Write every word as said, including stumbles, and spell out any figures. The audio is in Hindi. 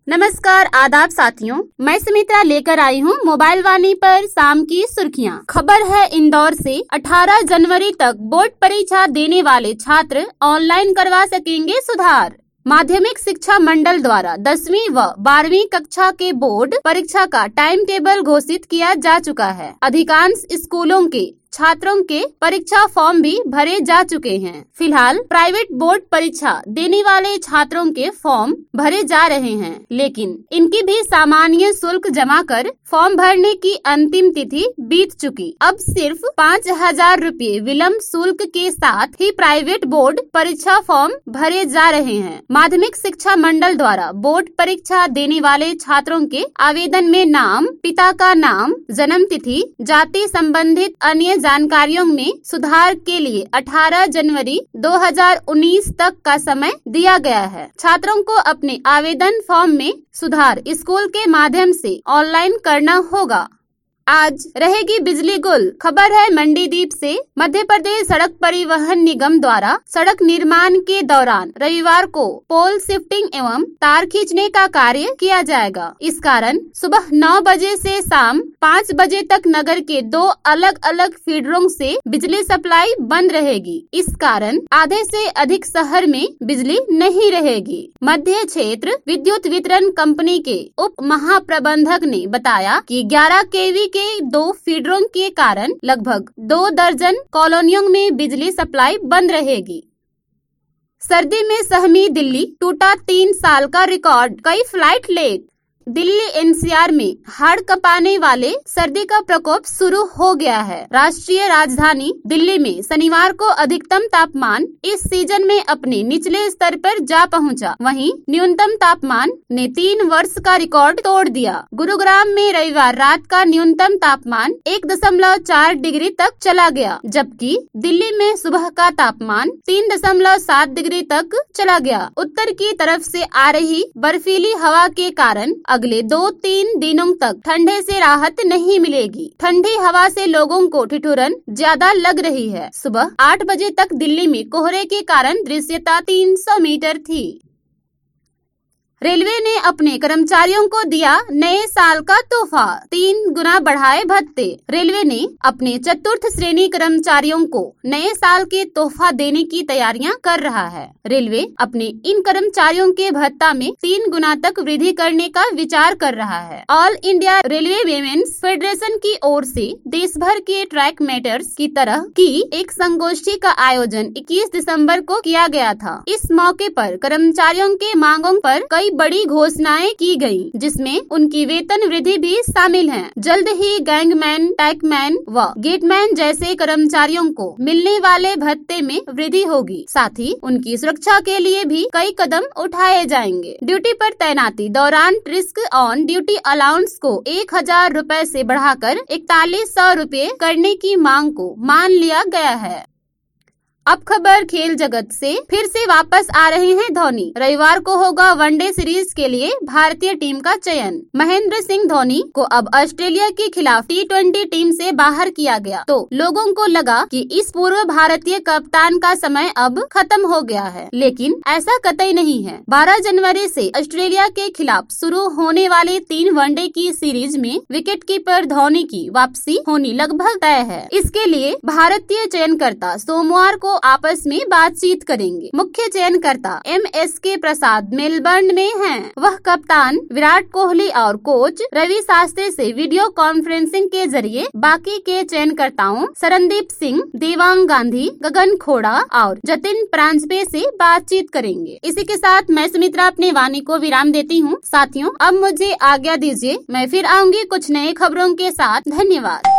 नमस्कार, आदाब साथियों, मैं सुमित्रा लेकर आई हूँ मोबाइल वाणी पर शाम की सुर्खियाँ। खबर है इंदौर से अठारह जनवरी तक बोर्ड परीक्षा देने वाले छात्र ऑनलाइन करवा सकेंगे सुधार। माध्यमिक शिक्षा मंडल द्वारा दसवीं व बारहवीं कक्षा के बोर्ड परीक्षा का टाइम टेबल घोषित किया जा चुका है। अधिकांश स्कूलों के छात्रों के परीक्षा फॉर्म भी भरे जा चुके हैं। फिलहाल प्राइवेट बोर्ड परीक्षा देने वाले छात्रों के फॉर्म भरे जा रहे हैं, लेकिन इनकी भी सामान्य शुल्क जमा कर फॉर्म भरने की अंतिम तिथि बीत चुकी। अब सिर्फ पाँच हजार रूपए विलम्ब शुल्क के साथ ही प्राइवेट बोर्ड परीक्षा फॉर्म भरे जा रहे हैं। माध्यमिक शिक्षा मंडल द्वारा बोर्ड परीक्षा देने वाले छात्रों के आवेदन में नाम, पिता का नाम, जन्म तिथि, जाति संबंधित अन्य जानकारियों में सुधार के लिए अठारह जनवरी दो हज़ार उन्नीस तक का समय दिया गया है। छात्रों को अपने आवेदन फॉर्म में सुधार स्कूल के माध्यम से ऑनलाइन करना होगा। आज रहेगी बिजली गुल। खबर है मंडीदीप से। मध्य प्रदेश सड़क परिवहन निगम द्वारा सड़क निर्माण के दौरान रविवार को पोल शिफ्टिंग एवं तार खींचने का कार्य किया जाएगा। इस कारण सुबह नौ बजे से शाम पाँच बजे तक नगर के दो अलग अलग फीडरों से बिजली सप्लाई बंद रहेगी। इस कारण आधे से अधिक शहर में बिजली नहीं रहेगी। मध्य क्षेत्र विद्युत वितरण कंपनी के उप महाप्रबंधक ने बताया कि ग्यारह केवी के दो फीडरों के कारण लगभग दो दर्जन कॉलोनियों में बिजली सप्लाई बंद रहेगी। सर्दी में सहमी दिल्ली, टूटा तीन साल का रिकॉर्ड, कई फ्लाइट लेट। दिल्ली एनसीआर में हाड़ कंपाने वाले सर्दी का प्रकोप शुरू हो गया है। राष्ट्रीय राजधानी दिल्ली में शनिवार को अधिकतम तापमान इस सीजन में अपने निचले स्तर पर जा पहुंचा। वहीं न्यूनतम तापमान ने तीन वर्ष का रिकॉर्ड तोड़ दिया। गुरुग्राम में रविवार रात का न्यूनतम तापमान एक दशमलव चार डिग्री तक चला गया, जबकि दिल्ली में सुबह का तापमान तीन दशमलव सात डिग्री तक चला गया। उत्तर की तरफ से आ रही बर्फीली हवा के कारण अगले दो तीन दिनों तक ठंडे से राहत नहीं मिलेगी। ठंडी हवा से लोगों को ठिठुरन ज्यादा लग रही है। सुबह आठ बजे तक दिल्ली में कोहरे के कारण दृश्यता तीन सौ मीटर थी। रेलवे ने अपने कर्मचारियों को दिया नए साल का तोहफा, तीन गुना बढ़ाए भत्ते। रेलवे ने अपने चतुर्थ श्रेणी कर्मचारियों को नए साल के तोहफा देने की तैयारियां कर रहा है। रेलवे अपने इन कर्मचारियों के भत्ता में तीन गुना तक वृद्धि करने का विचार कर रहा है। All India railway women's federation की ओर से देश भर के ट्रैक मैटर्स की तरह की एक संगोष्ठी का आयोजन इक्कीस दिसंबर को किया गया था। इस मौके पर कर्मचारियों के मांगों पर कई बड़ी घोषणाएं की गयी, जिसमें उनकी वेतन वृद्धि भी शामिल है। जल्द ही गैंगमैन, टैगमैन व गेटमैन जैसे कर्मचारियों को मिलने वाले भत्ते में वृद्धि होगी। साथ ही उनकी सुरक्षा के लिए भी कई कदम उठाए जाएंगे। ड्यूटी पर तैनाती दौरान रिस्क ऑन ड्यूटी अलाउंस को एक हजार रूपए से बढ़ाकर इकतालीस सौ रूपए करने की मांग को मान लिया गया है। अब खबर खेल जगत से। फिर से वापस आ रहे हैं धोनी। रविवार को होगा वनडे सीरीज के लिए भारतीय टीम का चयन। महेंद्र सिंह धोनी को अब ऑस्ट्रेलिया के खिलाफ टी ट्वेंटी टीम से बाहर किया गया, तो लोगों को लगा कि इस पूर्व भारतीय कप्तान का समय अब खत्म हो गया है, लेकिन ऐसा कतई नहीं है। बारह जनवरी से ऑस्ट्रेलिया के खिलाफ शुरू होने वाले तीन वनडे की सीरीज में विकेटकीपर धोनी की वापसी होनी लगभग तय है। इसके लिए भारतीय चयनकर्ता सोमवार को आपस में बातचीत करेंगे। मुख्य चयनकर्ता एम एस के प्रसाद मेलबर्न में हैं। वह कप्तान विराट कोहली और कोच रवि शास्त्री से वीडियो कॉन्फ्रेंसिंग के जरिए बाकी के चयनकर्ताओं शरणदीप सिंह, देवांग गांधी, गगन खोड़ा और जतिन प्रांजपे से बातचीत करेंगे। इसी के साथ मैं सुमित्रा अपने वाणी को विराम देती हूँ। साथियों, अब मुझे आज्ञा दीजिए, मैं फिर आऊंगी कुछ नए खबरों के साथ। धन्यवाद।